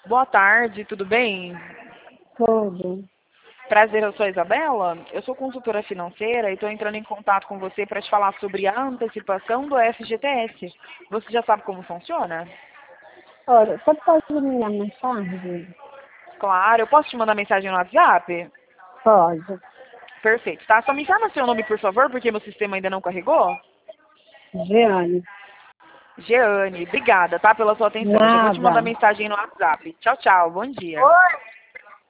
Boa tarde, tudo bem? Tudo. Prazer, eu sou a Isabela. Eu sou consultora financeira e estou entrando em contato com você para te falar sobre a antecipação do FGTS. Você já sabe como funciona? Olha, você pode me ligar mais tarde? Claro, eu posso te mandar mensagem no WhatsApp? Pode. Perfeito, tá? Só me informa seu nome, por favor, porque meu sistema ainda não carregou. Jeane. Jeane, obrigada, tá, pela sua atenção. Já vou te mandar Nada. mensagem no WhatsApp. Tchau, tchau, bom dia. Oi.